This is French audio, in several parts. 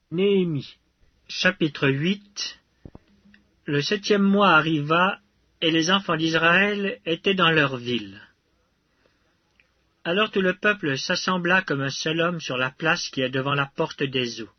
Néhémie, chapitre 8. Le 7e mois arriva, et les enfants d'Israël étaient dans leur ville. Alors tout le peuple s'assembla comme un seul homme sur la place qui est devant la porte des eaux.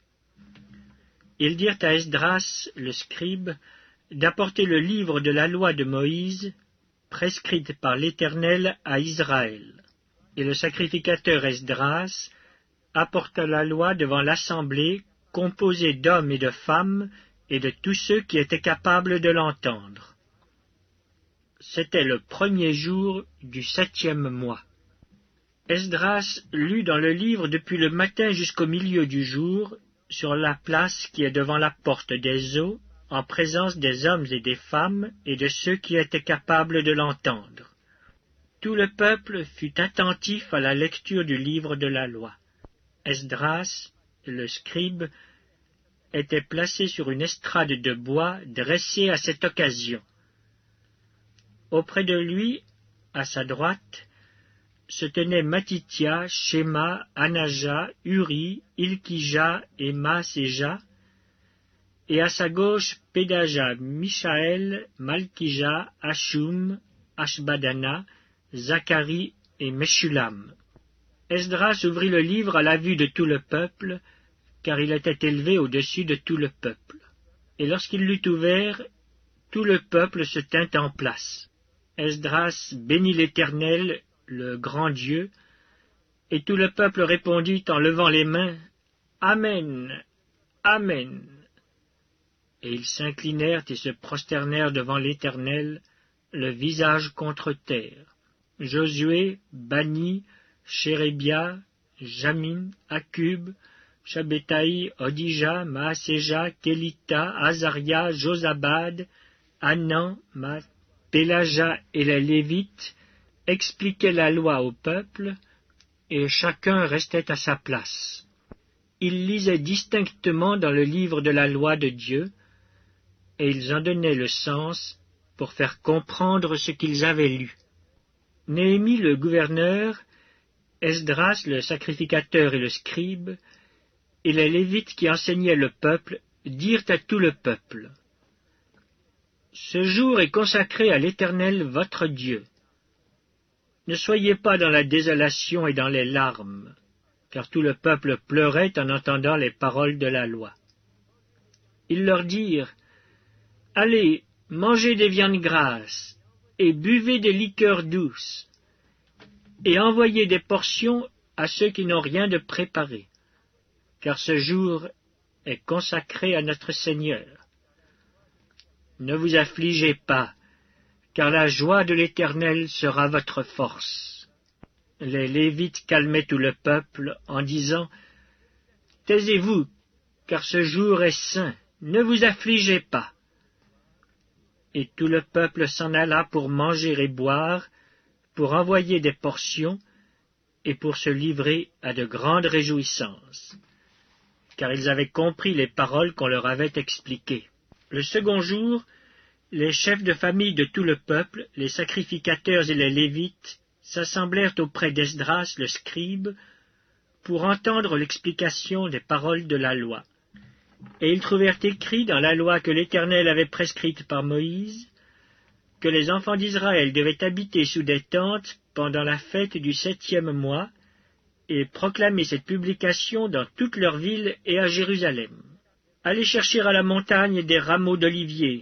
Ils dirent à Esdras, le scribe, d'apporter le livre de la loi de Moïse, prescrite par l'Éternel à Israël. Et le sacrificateur Esdras apporta la loi devant l'assemblée, composée d'hommes et de femmes, et de tous ceux qui étaient capables de l'entendre. C'était le 1er jour du 7e mois. Esdras lut dans le livre depuis le matin jusqu'au milieu du jour, sur la place qui est devant la porte des eaux, en présence des hommes et des femmes, et de ceux qui étaient capables de l'entendre. Tout le peuple fut attentif à la lecture du livre de la loi. Esdras, le scribe, était placé sur une estrade de bois dressée à cette occasion. Auprès de lui, à sa droite, se tenaient Matithia, Shéma, Anaja, Uri, Ilkija et Maaséja, et à sa gauche Pédaja, Mishaël, Malkija, Hashum, Ashbadana, Zacharie et Meshulam. Esdras ouvrit le livre à la vue de tout le peuple, car il était élevé au-dessus de tout le peuple. Et lorsqu'il l'eut ouvert, tout le peuple se tint en place. Esdras bénit l'Éternel, le grand Dieu, et tout le peuple répondit en levant les mains, « Amen, Amen !» Et ils s'inclinèrent et se prosternèrent devant l'Éternel, le visage contre terre. Josué, Bani, Chérébia, Jamin, Akub, Shabbétaï, Odija, Maaséja, Kélita, Azaria, Josabad, Hanan, Pélaja et les Lévites expliquaient la loi au peuple, et chacun restait à sa place. Ils lisaient distinctement dans le livre de la loi de Dieu, et ils en donnaient le sens pour faire comprendre ce qu'ils avaient lu. Néhémie le gouverneur, Esdras le sacrificateur et le scribe, et les Lévites qui enseignaient le peuple, dirent à tout le peuple, « Ce jour est consacré à l'Éternel votre Dieu. Ne soyez pas dans la désolation et dans les larmes, car tout le peuple pleurait en entendant les paroles de la loi. » Ils leur dirent, « Allez, mangez des viandes grasses, et buvez des liqueurs douces, et envoyez des portions à ceux qui n'ont rien de préparé, car ce jour est consacré à notre Seigneur. Ne vous affligez pas, car la joie de l'Éternel sera votre force. » Les Lévites calmaient tout le peuple en disant, « Taisez-vous, car ce jour est saint, ne vous affligez pas. » Et tout le peuple s'en alla pour manger et boire, pour envoyer des portions, et pour se livrer à de grandes réjouissances, car ils avaient compris les paroles qu'on leur avait expliquées. Le second jour, les chefs de famille de tout le peuple, les sacrificateurs et les Lévites, s'assemblèrent auprès d'Esdras le scribe, pour entendre l'explication des paroles de la loi. Et ils trouvèrent écrit dans la loi que l'Éternel avait prescrite par Moïse, que les enfants d'Israël devaient habiter sous des tentes pendant la fête du 7e mois, et proclamer cette publication dans toutes leurs villes et à Jérusalem. Allez chercher à la montagne des rameaux d'olivier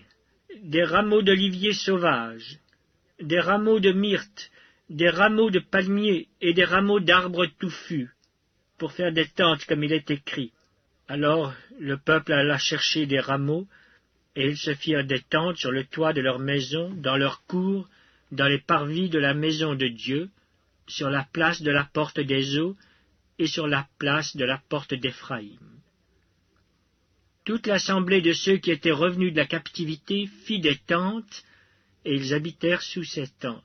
sauvages, des rameaux de myrte, des rameaux de palmier et des rameaux d'arbres touffus, pour faire des tentes comme il est écrit. Alors le peuple alla chercher des rameaux, et ils se firent des tentes sur le toit de leur maison, dans leur cour, dans les parvis de la maison de Dieu, sur la place de la porte des eaux, et sur la place de la porte d'Éphraïm. Toute l'assemblée de ceux qui étaient revenus de la captivité fit des tentes, et ils habitèrent sous ces tentes.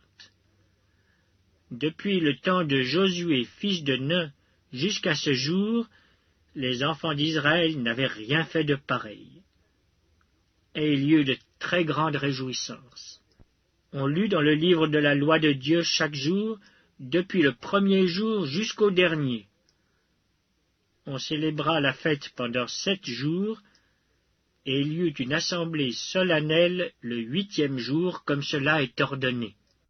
Depuis le temps de Josué, fils de Nun, jusqu'à ce jour, les enfants d'Israël n'avaient rien fait de pareil. Et il y eut de très grandes réjouissances. On lut dans le livre de la loi de Dieu chaque jour, depuis le 1er jour jusqu'au dernier. on célébra la fête pendant 7 jours, et il y eut une assemblée solennelle le 8e jour, comme cela est ordonné.